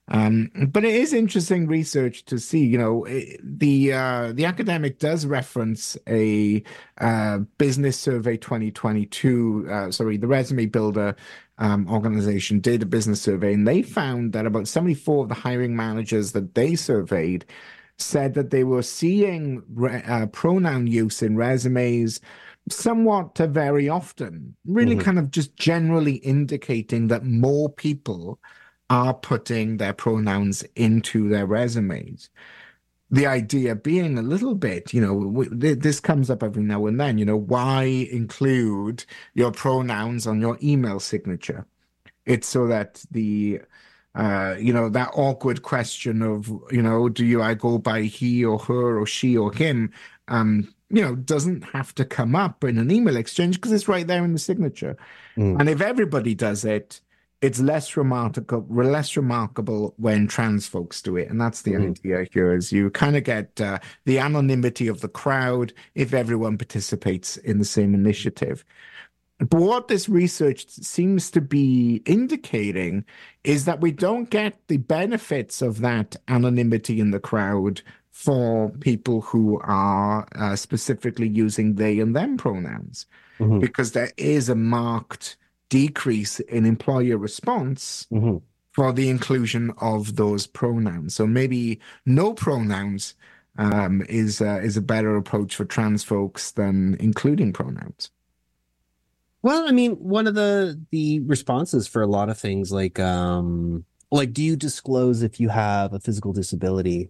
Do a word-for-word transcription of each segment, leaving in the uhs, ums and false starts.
Um, but it is interesting research to see, you know, it- the uh, the academic does reference a uh, Business Survey twenty twenty-two, uh, sorry, the Resume Builder um, organization did a business survey, and they found that about seventy-four of the hiring managers that they surveyed said that they were seeing re uh, pronoun use in resumes somewhat to very often, really Hmm. kind of just generally indicating that more people are putting their pronouns into their resumes. The idea being a little bit, you know, w th this comes up every now and then, you know, why include your pronouns on your email signature? It's so that the uh, you know, that awkward question of, you know, do you I go by he or her or she or him, um, you know, doesn't have to come up in an email exchange because it's right there in the signature. Hmm. And if everybody does it, it's less remarkable, less remarkable when trans folks do it. And that's the Hmm. idea here is you kind of get uh, the anonymity of the crowd if everyone participates in the same initiative. But what this research seems to be indicating is that we don't get the benefits of that anonymity in the crowd for people who are uh, specifically using they and them pronouns, Hmm. because there is a marked decrease in employer response Hmm. for the inclusion of those pronouns. So maybe no pronouns um, is uh, is a better approach for trans folks than including pronouns. Well, I mean, one of the the responses for a lot of things, like um, like, do you disclose if you have a physical disability?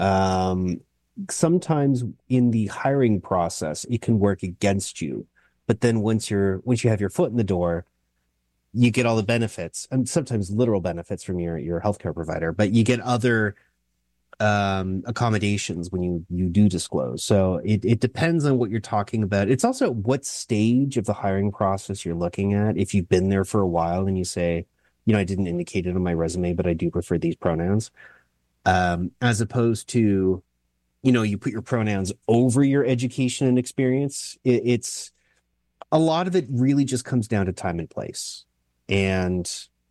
Um, Sometimes in the hiring process, it can work against you. But then once you're once you have your foot in the door, you get all the benefits, and sometimes literal benefits from your your healthcare provider, but you get other um accommodations when you you do disclose. So it it depends on what you're talking about. It's also what stage of the hiring process you're looking at. If you've been there for a while and you say, you know, I didn't indicate it on my resume, but I do prefer these pronouns, um, as opposed to, you know, you put your pronouns over your education and experience. It, it's a lot of it really just comes down to time and place. And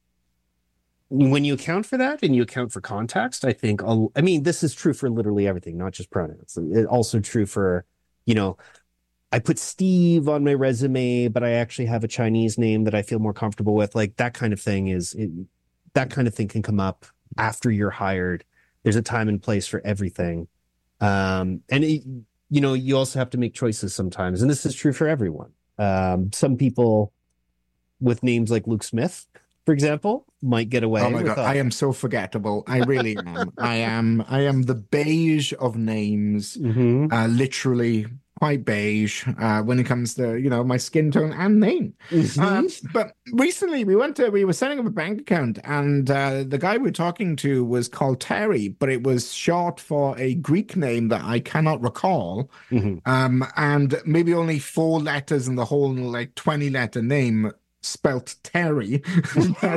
when you account for that and you account for context, I think, I mean, this is true for literally everything, not just pronouns. It's also true for, you know, I put Steve on my resume, but I actually have a Chinese name that I feel more comfortable with. Like that kind of thing is, it, that kind of thing can come up after you're hired. There's a time and place for everything. Um, and, it, you know, you also have to make choices sometimes. And this is true for everyone. Um, some people with names like Luke Smith, for example, might get Oh away my with God, a I am so forgettable. I really am. I am I am the beige of names, mm-hmm. uh, literally quite beige uh, when it comes to, you know, my skin tone and name. Mm-hmm. Um, but recently we went to we were setting up a bank account and uh, the guy we were talking to was called Terry, but it was short for a Greek name that I cannot recall. Mm-hmm. Um, and maybe only four letters in the whole like twenty letter name spelt Terry. but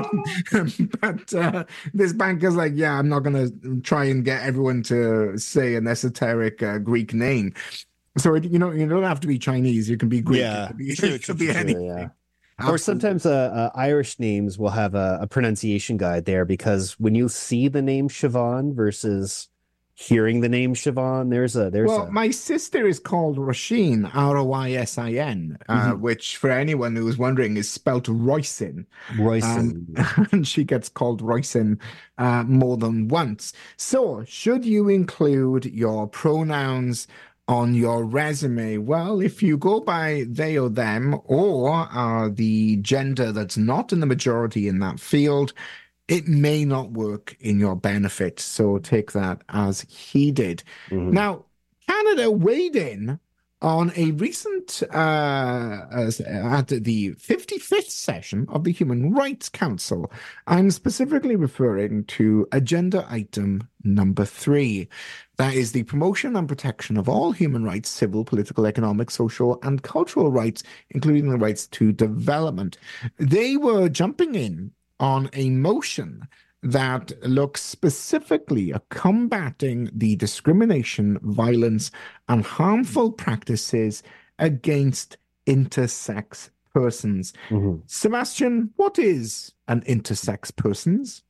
but uh, this banker's like, yeah, I'm not gonna try and get everyone to say an esoteric uh, Greek name. So it, you know, you don't have to be Chinese. You can be Greek. It Yeah, could be, true, it true, could true, be true. Yeah. anything. Or Absolutely. sometimes uh, uh, Irish names will have a, a pronunciation guide there because when you see the name Siobhan versus hearing the name Siobhan, there's a there's Well, a my sister is called Roisin, R O I S I N, uh, mhm, which for anyone who was wondering is spelt Roisin. Um, Royson. and she gets called Roisin uh, more than once. So, should you include your pronouns on your resume? Well, if you go by they or them, or uh, the gender that's not in the majority in that field, it may not work in your benefit. So take that as heeded. Mhm. Now, Canada weighed in on a recent uh, uh, at the fifty-fifth session of the Human Rights Council. I'm specifically referring to agenda item number three. That is the promotion and protection of all human rights, civil, political, economic, social, and cultural rights, including the rights to development. They were jumping in on a motion that looks specifically at combating the discrimination, violence, and harmful practices against intersex persons. Mhm. Sebastian, what is an intersex persons?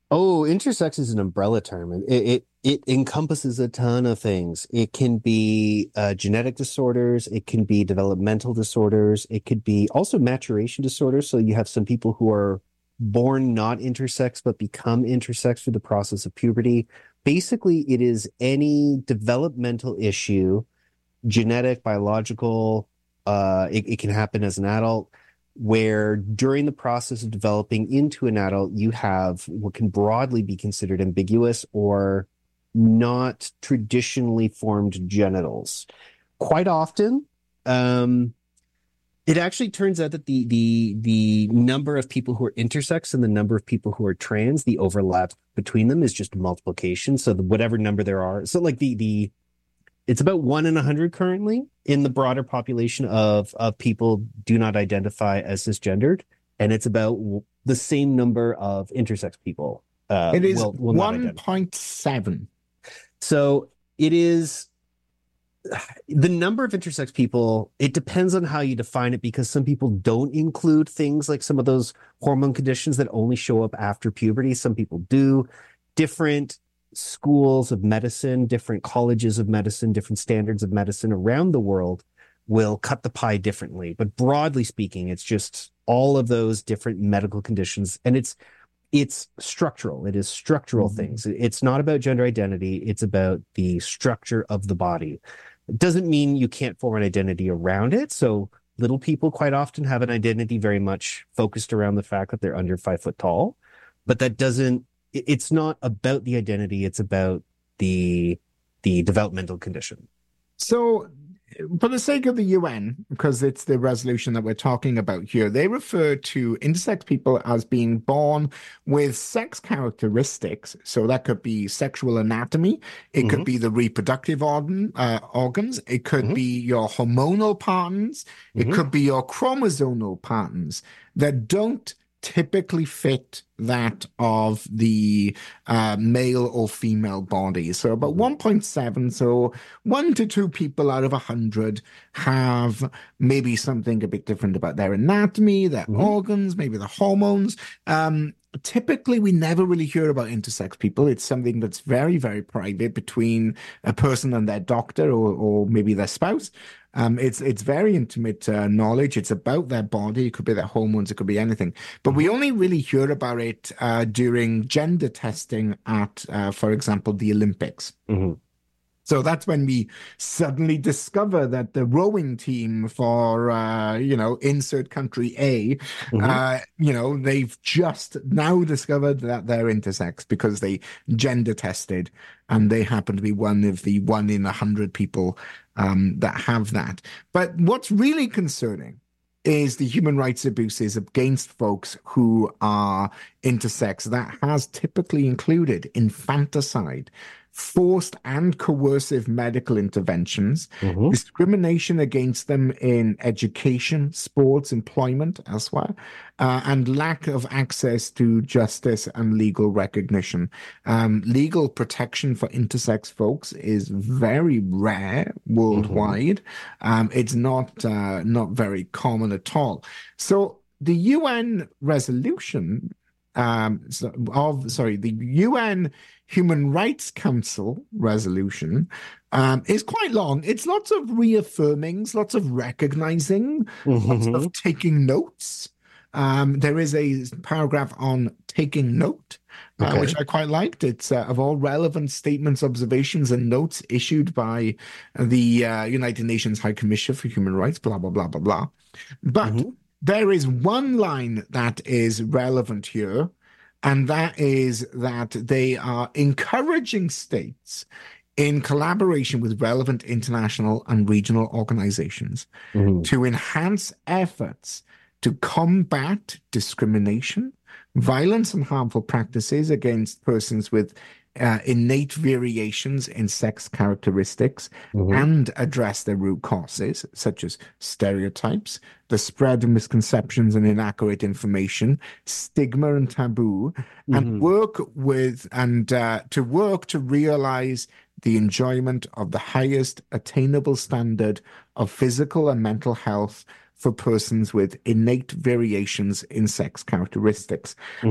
Oh, intersex is an umbrella term, and it, it it encompasses a ton of things. It can be uh, genetic disorders, it can be developmental disorders, it could be also maturation disorders. So you have some people who are born not intersex but become intersex through the process of puberty. Basically, it is any developmental issue, genetic, biological. Uh, it, it can happen as an adult where during the process of developing into an adult, you have what can broadly be considered ambiguous or not traditionally formed genitals. Quite often, um, it actually turns out that the the the number of people who are intersex and the number of people who are trans, the overlap between them is just multiplication. So the, whatever number there are, so like the the it's about one in a hundred currently in the broader population of of people do not identify as cisgendered, and it's about the same number of intersex people. Uh, It is will will not one identify. point seven. So it is the number of intersex people. It depends on how you define it because some people don't include things like some of those hormone conditions that only show up after puberty. Some people do. Different schools of medicine, different colleges of medicine, different standards of medicine around the world will cut the pie differently. But broadly speaking, it's just all of those different medical conditions. And it's it's structural. It is structural Mhm. things. It's not about gender identity. It's about the structure of the body. It doesn't mean you can't form an identity around it. So little people quite often have an identity very much focused around the fact that they're under five foot tall. But that doesn't it's not about the identity, it's about the the developmental condition. So, for the sake of the U N, because it's the resolution that we're talking about here, they refer to intersex people as being born with sex characteristics. So that could be sexual anatomy, it Mm-hmm. could be the reproductive organ, uh, organs, it could Mm-hmm. be your hormonal patterns, it Mm-hmm. could be your chromosomal patterns that don't typically fit that of the uh, male or female body. So about Mm-hmm. one point seven, so one to two people out of a hundred have maybe something a bit different about their anatomy, their Mm-hmm. organs, maybe the hormones. Um, typically, we never really hear about intersex people. It's something that's very, very private between a person and their doctor or, or maybe their spouse. Um, it's it's very intimate uh, knowledge. It's about their body. It could be their hormones. It could be anything. But we Mm-hmm. only really hear about it uh, during gender testing at, uh, for example, the Olympics. Mm-hmm. So that's when we suddenly discover that the rowing team for, uh, you know, insert country A, Mm-hmm. uh, you know, they've just now discovered that they're intersex because they gender tested and they happen to be one of the one in a hundred people um, that have that. But what's really concerning is the human rights abuses against folks who are intersex that has typically included infanticide, forced and coercive medical interventions, Mm-hmm. discrimination against them in education, sports, employment, elsewhere, uh, and lack of access to justice and legal recognition. Um, legal protection for intersex folks is very rare worldwide. Um, it's not uh, not very common at all. So the U N resolution um, so- of sorry, the U N Human Rights Council resolution um, is quite long. It's lots of reaffirmings, lots of recognizing, lots Mm-hmm. of taking notes. Um, there is a paragraph on taking note, uh, Okay. which I quite liked. It's uh, of all relevant statements, observations, and notes issued by the uh, United Nations High Commissioner for Human Rights, blah, blah, blah, blah, blah. But Mm-hmm. there is one line that is relevant here, and that is that they are encouraging states in collaboration with relevant international and regional organizations Mm-hmm. to enhance efforts to combat discrimination, violence, and harmful practices against persons with uh, innate variations in sex characteristics Mm-hmm. and address their root causes, such as stereotypes, the spread of misconceptions and inaccurate information, stigma and taboo, and Mm-hmm. work with and uh, to work to realize the enjoyment of the highest attainable standard of physical and mental health for persons with innate variations in sex characteristics. Mm-hmm. Um,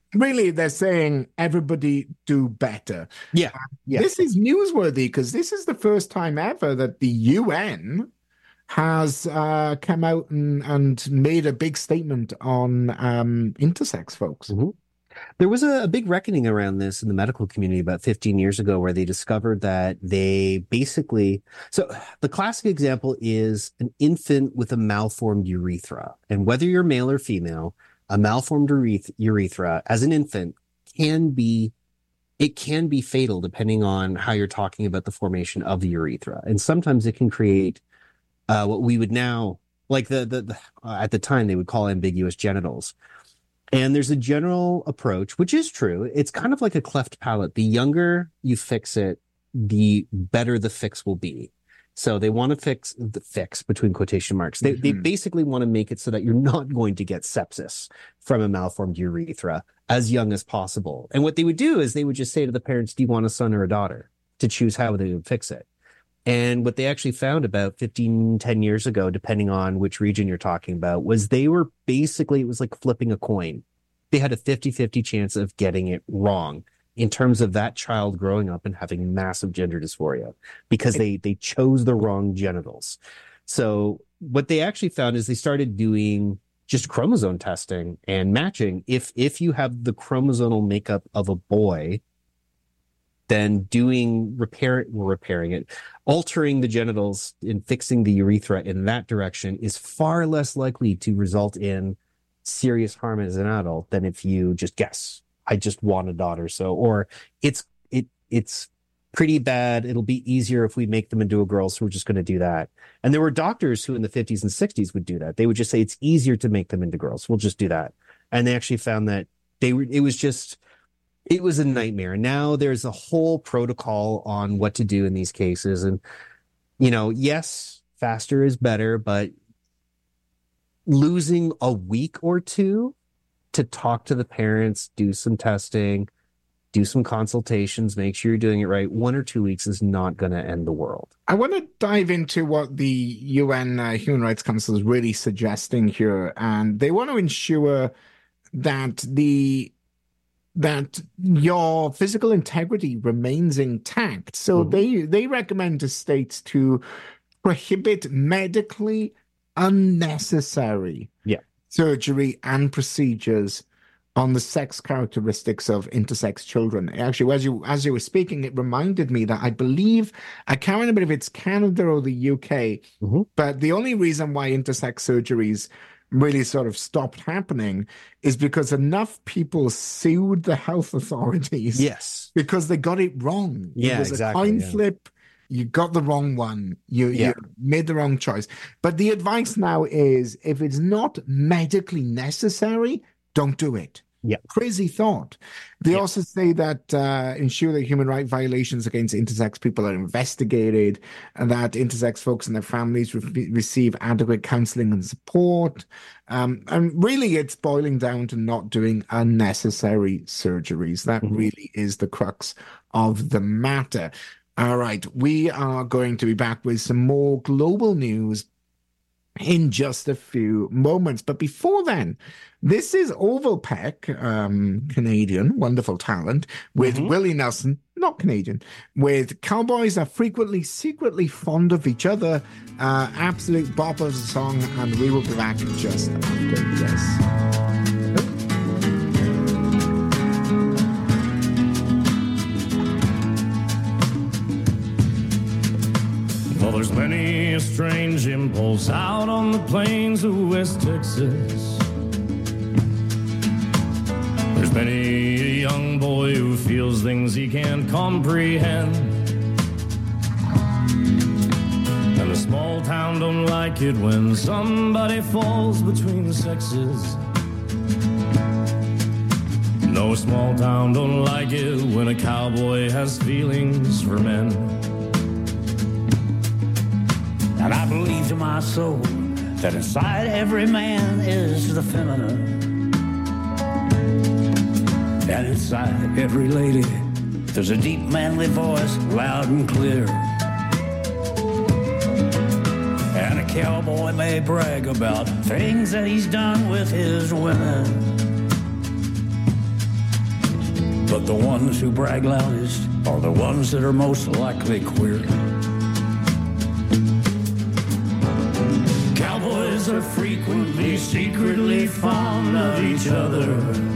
really, they're saying everybody do better. Yeah, yeah. This is newsworthy because this is the first time ever that the U N has uh, come out and, and made a big statement on um, intersex folks. Mm-hmm. There was a, a big reckoning around this in the medical community about fifteen years ago, where they discovered that they basically, so the classic example is an infant with a malformed urethra. And whether you're male or female, a malformed ureth- urethra as an infant can be, it can be fatal depending on how you're talking about the formation of the urethra. And sometimes it can create uh, what we would now, like the, the, the uh, at the time they would call ambiguous genitals. And there's a general approach, which is true. It's kind of like a cleft palate. The younger you fix it, the better the fix will be. So they want to fix the fix between quotation marks. They, mm-hmm. they basically want to make it so that you're not going to get sepsis from a malformed urethra as young as possible. And what they would do is they would just say to the parents, do you want a son or a daughter, to choose how they would fix it. And what they actually found about fifteen, ten years ago, depending on which region you're talking about, was they were basically, it was like flipping a coin. They had a fifty-fifty chance of getting it wrong in terms of that child growing up and having massive gender dysphoria because they, they chose the wrong genitals. So what they actually found is they started doing just chromosome testing and matching. If, if you have the chromosomal makeup of a boy, then doing repair, we're repairing it, altering the genitals and fixing the urethra in that direction is far less likely to result in serious harm as an adult than if you just guess, I just want a daughter. So, or it's, it, it's pretty bad. It'll be easier if we make them into a girl. So we're just going to do that. And there were doctors who in the fifties and sixties would do that. They would just say, it's easier to make them into girls. We'll just do that. And they actually found that they were, it was just, it was a nightmare. Now there's a whole protocol on what to do in these cases. And, you know, yes, faster is better, but losing a week or two to talk to the parents, do some testing, do some consultations, make sure you're doing it right. One or two weeks is not going to end the world. I want to dive into what the U N uh, Human Rights Council is really suggesting here. And they want to ensure that the that your physical integrity remains intact. So mm-hmm. they they recommend to states to prohibit medically unnecessary yeah. surgery and procedures on the sex characteristics of intersex children. Actually, as you as you were speaking, it reminded me that I believe, I can't remember if it's Canada or the U K, mm-hmm. but the only reason why intersex surgeries really sort of stopped happening is because enough people sued the health authorities. Yes. Because they got it wrong. Yeah, it was exactly, a coin yeah. flip. You got the wrong one. You, yeah. you made the wrong choice. But the advice now is if it's not medically necessary, don't do it. Yeah. Crazy thought. They yeah. also say that uh, ensure that human rights violations against intersex people are investigated and that intersex folks and their families re- receive adequate counseling and support. Um, and really, it's boiling down to not doing unnecessary surgeries. That mm-hmm. really is the crux of the matter. All right. We are going to be back with some more global news in just a few moments. But before then, this is Orville Peck, um, Canadian, wonderful talent, with mm-hmm. Willie Nelson, not Canadian, with Cowboys Are Frequently Secretly Fond of Each Other, uh, absolute bop of a song, and we will be back just after this. Well, there's many a strange impulse out on the plains of West Texas. There's many a young boy who feels things he can't comprehend. And the small town don't like it when somebody falls between the sexes. No small town don't like it when a cowboy has feelings for men. And I believe to my soul that inside every man is the feminine. And inside every lady, there's a deep manly voice, loud and clear. And a cowboy may brag about things that he's done with his women. But the ones who brag loudest are the ones that are most likely queer. Cowboys are frequently secretly fond of each other.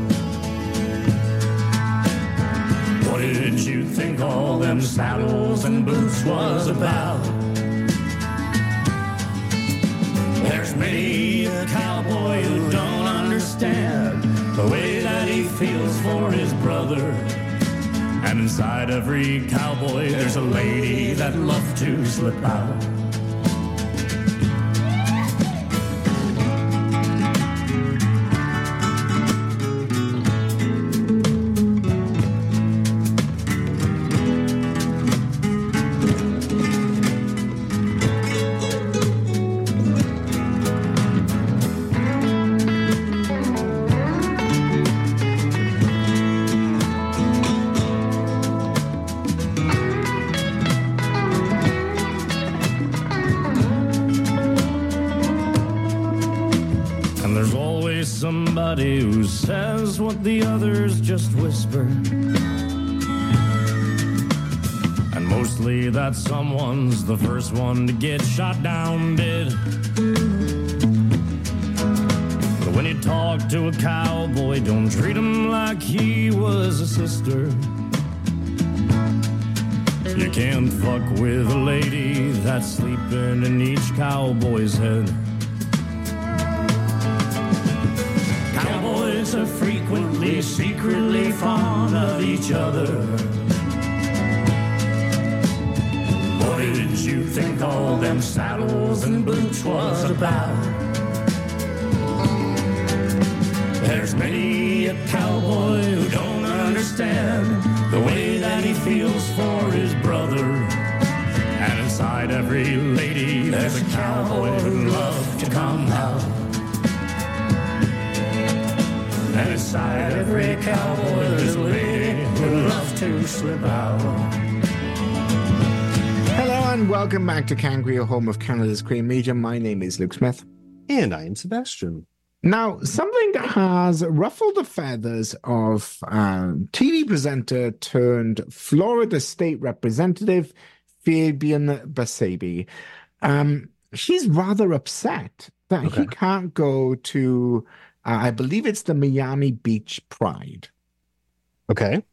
What did you think all them saddles and boots was about? There's many a cowboy who don't understand the way that he feels for his brother. And inside every cowboy there's a lady that loves to slip out. Somebody who says what the others just whisper. And mostly that someone's the first one to get shot down dead. But when you talk to a cowboy, don't treat him like he was a sister. You can't fuck with a lady that's sleeping in each cowboy's head. Are frequently secretly fond of each other. What did you think all them saddles and boots was about? There's many a cowboy who don't understand the way that he feels for his brother. And inside every lady there's a cowboy who loves to come out. And inside every cowboy there's a lady who loves to slip out. Hello and welcome back to Cancri, your home of Canada's Cream Media. My name is Luke Smith. And I am Sebastian. Now, something that has ruffled the feathers of um, T V presenter turned Florida State Representative Fabian Basabe. Um, she's rather upset that okay. he can't go to... Uh, I believe it's the Miami Beach Pride. Okay.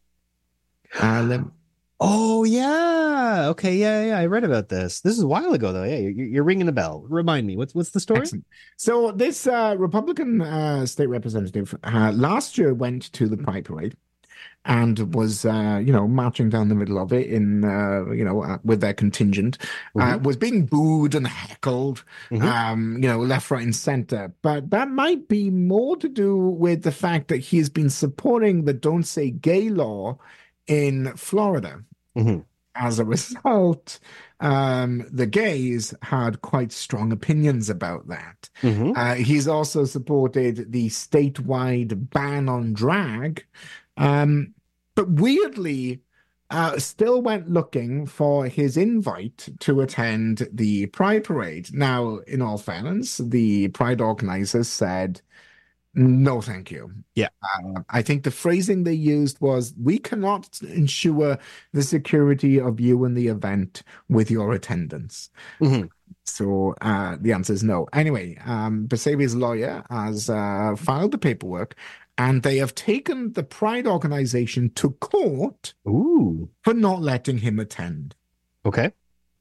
Uh, let... Oh, yeah. Okay, yeah, yeah. I read about this. This is a while ago, though. Yeah, you're, you're ringing a bell. Remind me, what's what's the story? Excellent. So this uh, Republican uh, state representative uh, last year went to the Pride Parade and was, uh, you know, marching down the middle of it in, uh, you know, uh, with their contingent, mm-hmm. uh, was being booed and heckled, mm-hmm. um, you know, left, right, and center. But that might be more to do with the fact that he's been supporting the Don't Say Gay law in Florida. Mm-hmm. As a result, um, the gays had quite strong opinions about that. Mm-hmm. Uh, he's also supported the statewide ban on drag. Um, but weirdly, uh, still went looking for his invite to attend the Pride Parade. Now, in all fairness, the Pride organizers said, no, thank you. Yeah. Uh, I think the phrasing they used was, we cannot ensure the security of you and the event with your attendance. Mm-hmm. So uh, the answer is no. Anyway, um, Basabe's lawyer has uh, filed the paperwork, and they have taken the Pride organization to court Ooh. for not letting him attend. Okay.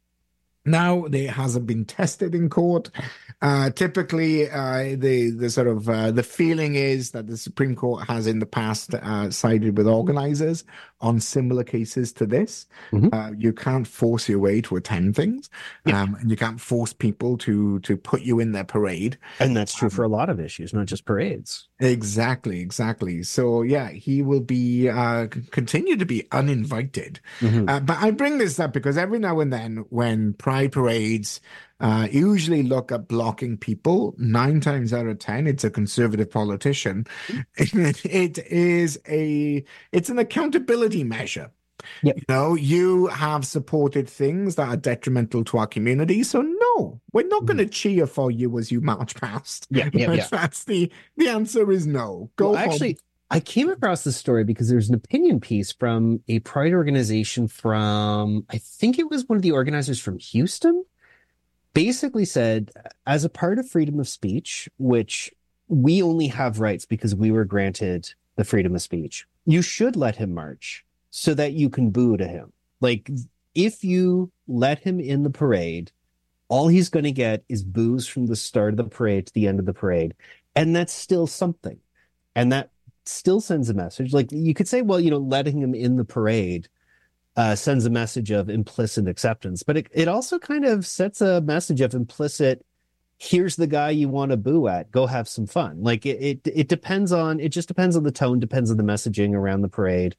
Now, it hasn't been tested in court. Uh, typically, uh, the the sort of uh, the feeling is that the Supreme Court has in the past uh, sided with organizers on similar cases to this. Mm-hmm. Uh, you can't force your way to attend things, yeah. um, and you can't force people to to put you in their parade. And that's true um, for a lot of issues, not just parades. Exactly, exactly. So yeah, he will be uh, continue to be uninvited. Mm-hmm. Uh, but I bring this up because every now and then, when Pride parades uh, usually look at blocking people, nine times out of ten, it's a conservative politician. it, it is a it's an accountability measure. Yep. You know, you have supported things that are detrimental to our community, so no, we're not going to cheer for you as you march past. Yeah, yeah, yeah. That's the the answer is no. Go well, actually, I came across this story because there's an opinion piece from a pride organization from, I think it was one of the organizers from Houston, basically said, as a part of freedom of speech, which we only have rights because we were granted the freedom of speech, you should let him march so that you can boo to him. Like, if you let him in the parade, all he's going to get is boos from the start of the parade to the end of the parade. And that's still something. And that still sends a message. Like, you could say, well, you know, letting him in the parade uh, sends a message of implicit acceptance, but it, it also kind of sets a message of implicit, here's the guy you want to boo at, go have some fun. Like, it, it, it depends on, it just depends on the tone, depends on the messaging around the parade.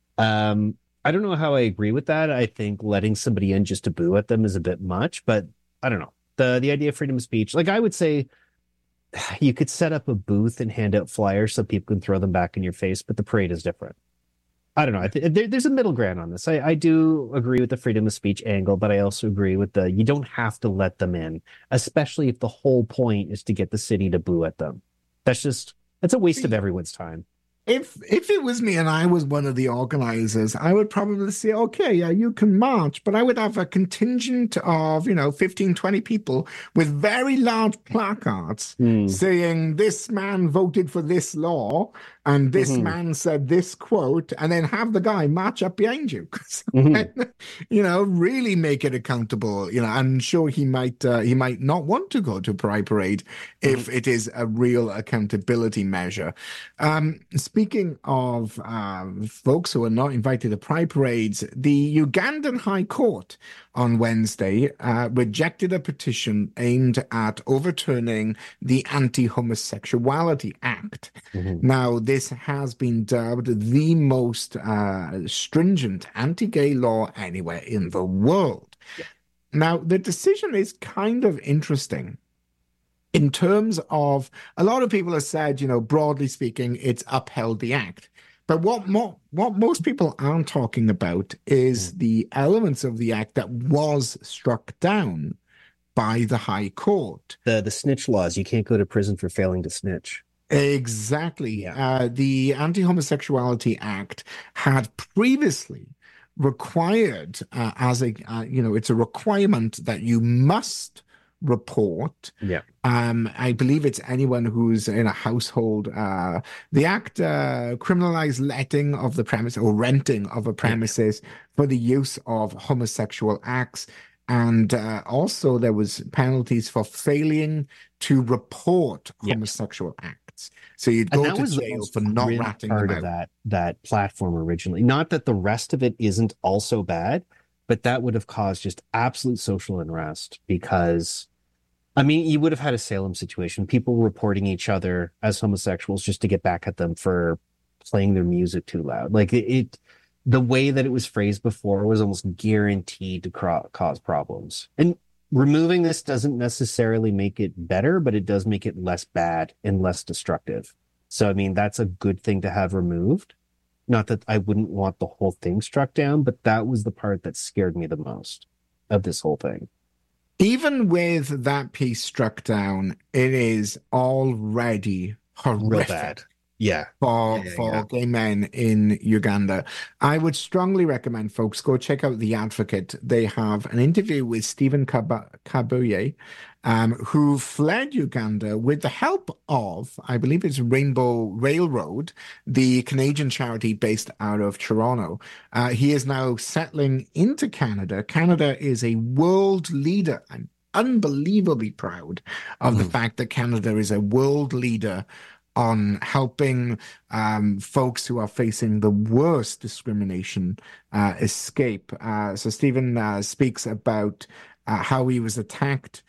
Um, I don't know how I agree with that. I think letting somebody in just to boo at them is a bit much, but I don't know. The, the idea of freedom of speech, like, I would say, you could set up a booth and hand out flyers so people can throw them back in your face, but the parade is different. I don't know. I th- there, there's a middle ground on this. I, I do agree with the freedom of speech angle, but I also agree with the, you don't have to let them in, especially if the whole point is to get the city to boo at them. That's just, that's a waste of everyone's time. If if it was me and I was one of the organizers, I would probably say, okay, yeah, you can march, but I would have a contingent of, you know, fifteen, twenty people with very large placards mm. saying this man voted for this law and this mm-hmm. man said this quote, and then have the guy march up behind you. mm-hmm. You know, really make it accountable. You know, I'm sure he might uh, he might not want to go to Pride Parade if mm-hmm. it is a real accountability measure. Um, Speaking of um, folks who are not invited to Pride Parades, the Ugandan High Court on Wednesday uh, rejected a petition aimed at overturning the Anti-Homosexuality Act. Mm-hmm. Now, this has been dubbed the most uh, stringent anti-gay law anywhere in the world. Yeah. Now, the decision is kind of interesting. In terms of, a lot of people have said, you know, broadly speaking, it's upheld the act. But what mo- what most people aren't talking about is mm. the elements of the act that was struck down by the High Court. The the snitch laws. You can't go to prison for failing to snitch. Exactly. Yeah. Uh, the Anti-Homosexuality Act had previously required, uh, as a, uh, you know, it's a requirement that you must report. Yeah. Um, I believe it's anyone who's in a household. Uh, the act uh, criminalized letting of the premise or renting of a premises yeah. for the use of homosexual acts. And uh, also there was penalties for failing to report yeah. homosexual acts. So you'd go to jail for not ratting them out. Of that, that platform originally. Not that the rest of it isn't also bad, but that would have caused just absolute social unrest because, I mean, you would have had a Salem situation, people reporting each other as homosexuals just to get back at them for playing their music too loud. Like it, it the way that it was phrased before was almost guaranteed to cro- cause problems. And removing this doesn't necessarily make it better, but it does make it less bad and less destructive. So, I mean, that's a good thing to have removed. Not that I wouldn't want the whole thing struck down, but that was the part that scared me the most of this whole thing. Even with that piece struck down, it is already horrific. Real bad. Yeah. For, yeah, yeah, for yeah. gay men in Uganda. I would strongly recommend folks go check out The Advocate. They have an interview with Stephen Kab- Kabuye, um, who fled Uganda with the help of, I believe it's Rainbow Railroad, the Canadian charity based out of Toronto. Uh, he is now settling into Canada. Canada is a world leader. I'm unbelievably proud of mm. the fact that Canada is a world leader on helping um, folks who are facing the worst discrimination uh, escape. Uh, so Stephen uh, speaks about uh, how he was attacked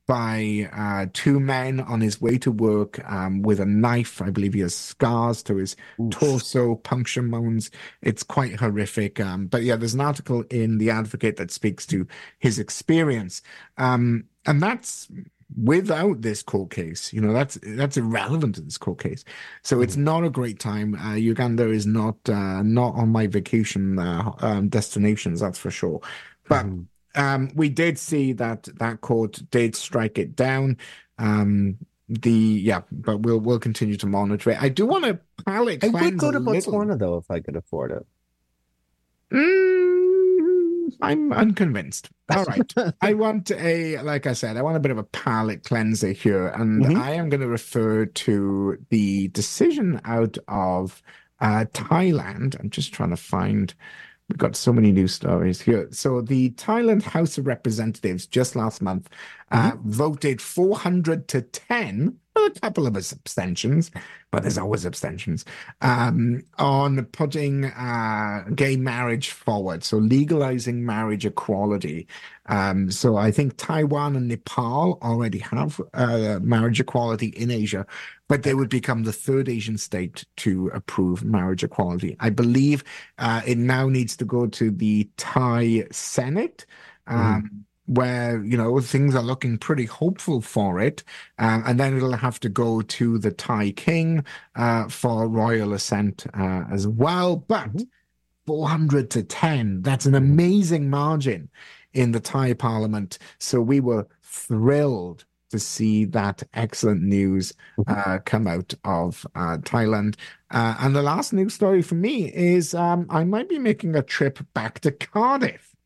by uh, two men on his way to work um, with a knife. I believe he has scars to his Oof. torso, puncture wounds. It's quite horrific. Um, but yeah, there's an article in The Advocate that speaks to his experience. Um, and that's without this court case. You know, that's that's irrelevant to this court case. So mm. it's not a great time. Uh, Uganda is not uh, not on my vacation uh, um, destinations, that's for sure. But mm. um, we did see that that court did strike it down. Um, the yeah, but we'll we'll continue to monitor it. I do want to palate I cleanse would go a to little. Botswana though if I could afford it. Mm, I'm unconvinced. All right. I want a, like I said, I want a bit of a palate cleanser here. And Mhm. I am going to refer to the decision out of uh, Thailand. I'm just trying to find, we've got so many news stories here. So the Thailand House of Representatives just last month uh, voted four hundred to ten, a couple of abstentions, but there's always abstentions, um, on putting uh, gay marriage forward, so legalizing marriage equality. Um, so I think Taiwan and Nepal already have uh, marriage equality in Asia, but they would become the third Asian state to approve marriage equality. I believe uh, it now needs to go to the Thai Senate. Um, Mm-hmm. where, you know, things are looking pretty hopeful for it. Um, and then it'll have to go to the Thai king uh, for royal assent uh, as well. But Mhm. four hundred to ten, that's an amazing margin in the Thai parliament. So we were thrilled to see that excellent news uh, come out of uh, Thailand. Uh, and the last news story for me is um, I might be making a trip back to Cardiff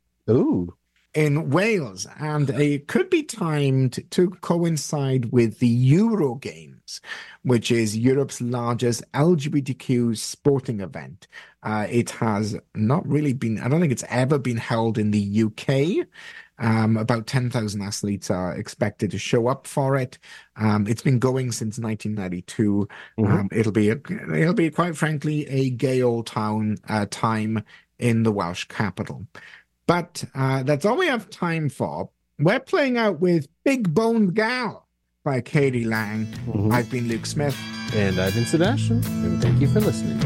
Ooh. in Wales, and it could be timed to coincide with the Euro Games, which is Europe's largest L G B T Q sporting event. Uh, it has not really been, I don't think it's ever been held in the U K. Um, about ten thousand athletes are expected to show up for it. Um, it's been going since nineteen ninety-two. Mhm. Um, it'll be, a, it'll be quite frankly, a gay old town uh, time in the Welsh capital. But uh, that's all we have time for. We're playing out with Big Boned Gal by Katie Lang. Mhm. I've been Luke Smith. And I've been Sebastian, and thank you for listening.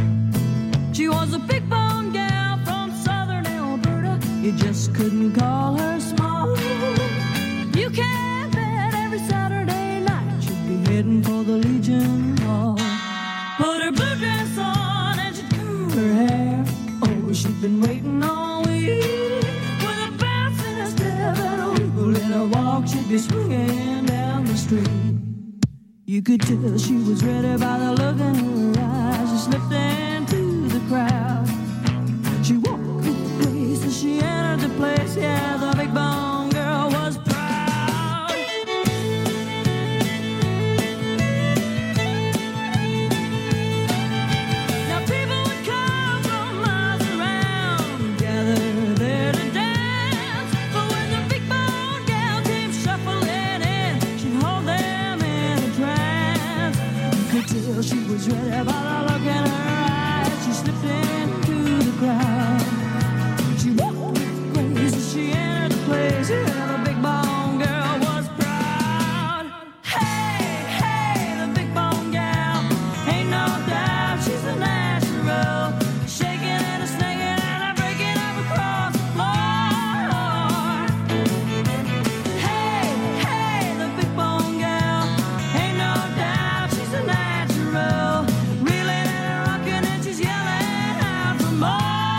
She was a big bone gal from southern Alberta. You just couldn't call her small. You can't bet every Saturday night she'd be heading for the Legion Hall. Put her blue dress on and she'd curl her hair. Oh, she'd been waiting all week. With a bounce in her step and a wiggle in her walk, she'd be swinging down the street. You could tell she was ready by the look in her eyes. She slipped into the crowd. She walked with grace as she entered the place. Yeah, the big bone girl was proud. Now people would come from miles around, gather there to dance. But when the big bone gal came shuffling in, she'd hold them in a trance. You could tell she was ready by the look in her eyes. She slipped into the crowd. She walked with grace as she entered the place. Yeah, the big bone girl was proud. Hey, hey, the big bone gal, ain't no doubt she's a natural. Shaking and a snaking and a breaking up across the floor. Hey, hey, the big bone gal, ain't no doubt she's a natural. Reeling and rocking and she's yelling out for more.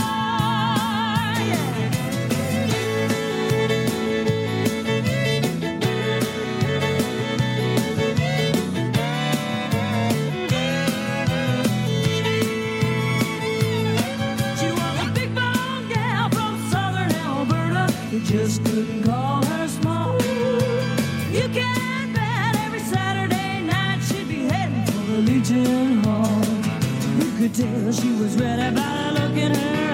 She was a big bone gal from southern Alberta. You just couldn't call her small. You can bet every Saturday night she'd be heading for the Legion Hall. You could tell she was ready by the look in her